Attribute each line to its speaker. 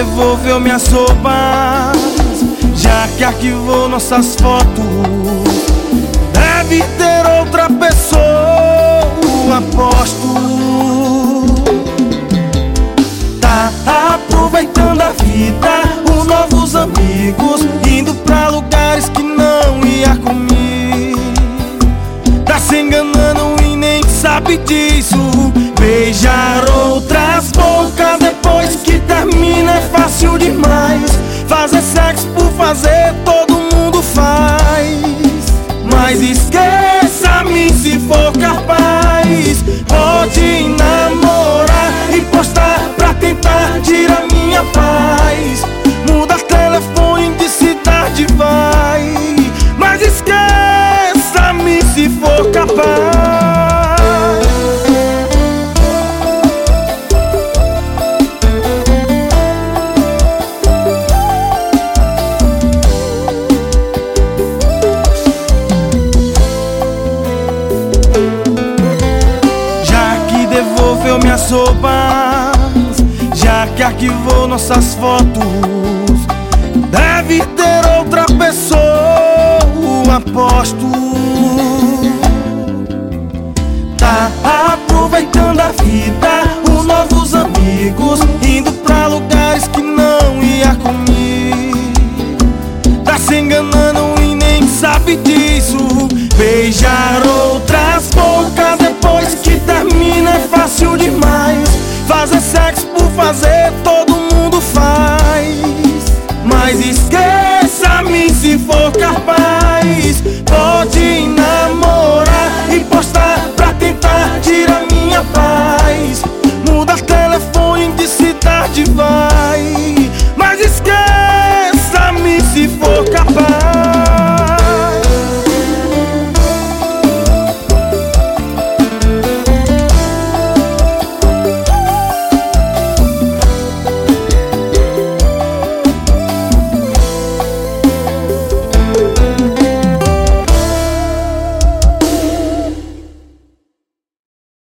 Speaker 1: devolveu minhas roupas, já que arquivou nossas fotos. Deve ter outra pessoa, aposto. Tá aproveitando a vida, os novos amigos, indo pra lugares que não ia comigo. Tá se enganando e nem sabe disso. Beijar outras bocas depois que termina é fácil demais. Fazer sexo por fazer todo mundo faz. Mas esqueça-me se for capaz. Pode namorar e postar pra tentar tirar minha paz. Muda telefone de cidade, vai. Mas esqueça-me se for capaz. Devolveu minhas roupas, já que arquivou nossas fotos. Deve ter outra pessoa, aposto. Tá aproveitando a vida, os novos amigos, indo pra lugares que não ia comigo. Tá se enganando e nem sabe disso. Beijar outras bocas depois que termina é fácil demais. Fazer sexo por fazer todo mundo faz. Mas esqueça-me se for capaz. Pode namorar e postar pra tentar tirar minha paz.